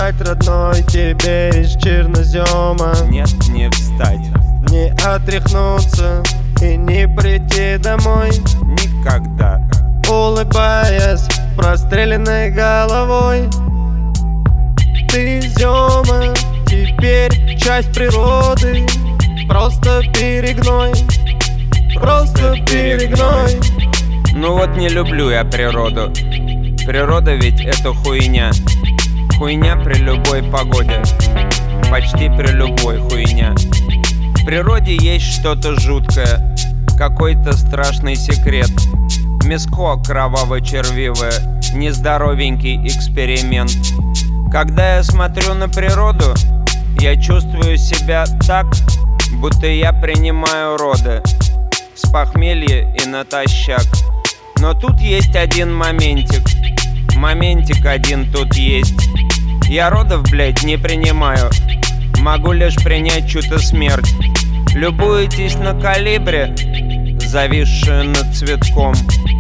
встать, родной, тебе из чернозема. Нет, не встать, Не отряхнуться и не прийти домой, никогда. улыбаясь простреленной головой. Ты, Зёма, теперь часть природы. Просто перегной, просто перегной. Ну вот не люблю я природу. Природа ведь это хуйня. Хуйня при любой погоде. Почти при любой хуйня. В природе есть что-то жуткое, какой-то страшный секрет. Мяско кроваво-червивое, нездоровенький эксперимент. Когда я смотрю на природу, я чувствую себя так, будто я принимаю роды с похмелья и натощак. Но тут есть один моментик. Моментик один тут есть. Я родов, блять, не принимаю. Могу лишь принять чью-то смерть. Любуетесь на калибре, зависшую над цветком.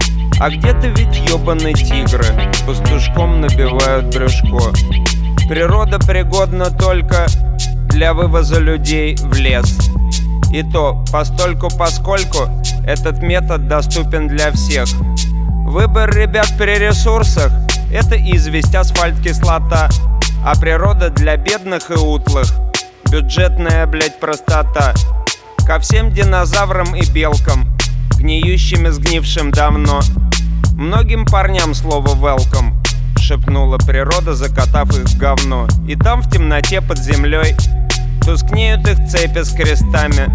А где-то ведь ёбаные тигры пастушком набивают брюшко. Природа пригодна только для вывоза людей в лес. И то постольку-поскольку этот метод доступен для всех. Выбор ребят при ресурсах — это известь, асфальт, кислота. А природа для бедных и утлых — бюджетная, блять, простота. Ко всем динозаврам и белкам, гниющим и сгнившим давно, многим парням слово «welcome» шепнула природа, закатав их в говно. И там в темноте под землей тускнеют их цепи с крестами,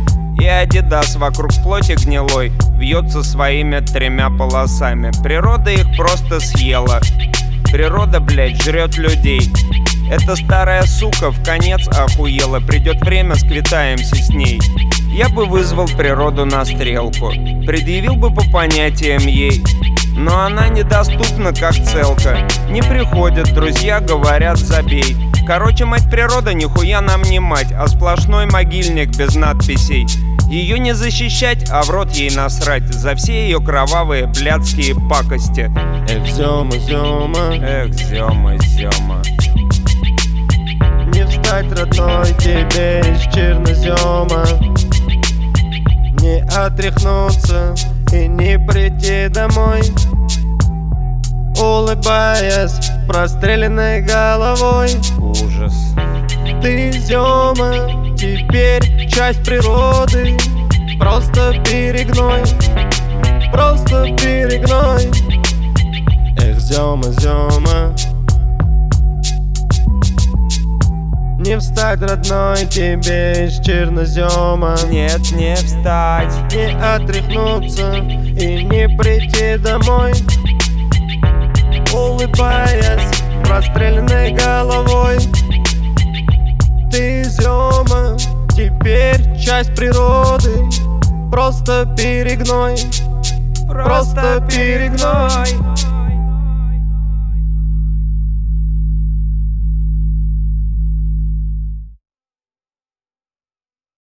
и Адидас вокруг плоти гнилой вьется своими 3 полосами. Природа их просто съела. Природа, блять, жрет людей. Эта старая сука в конец охуела. Придет время, сквитаемся с ней. Я бы вызвал природу на стрелку, предъявил бы по понятиям ей. Но она недоступна, как целка. Не приходят, друзья говорят, забей. Короче, мать природа нихуя нам не мать, а сплошной могильник без надписей. Ее не защищать, а в рот ей насрать за все ее кровавые блядские пакости. Эх, Зёма, Зёма, Эх, Зёма, Зёма. не встать, родной, тебе из чернозема. Не отряхнуться и не прийти домой, улыбаясь простреленной головой. Ужас. Ты, Зёма, теперь часть природы. Просто перегной, просто перегной. Эх, Зёма, Зёма, не встать, родной, тебе из чернозема. Нет, не встать. Не отряхнуться и не прийти домой, улыбаясь простреленной головой. Ты, Зёма, теперь часть природы. Просто перегной, просто перегной.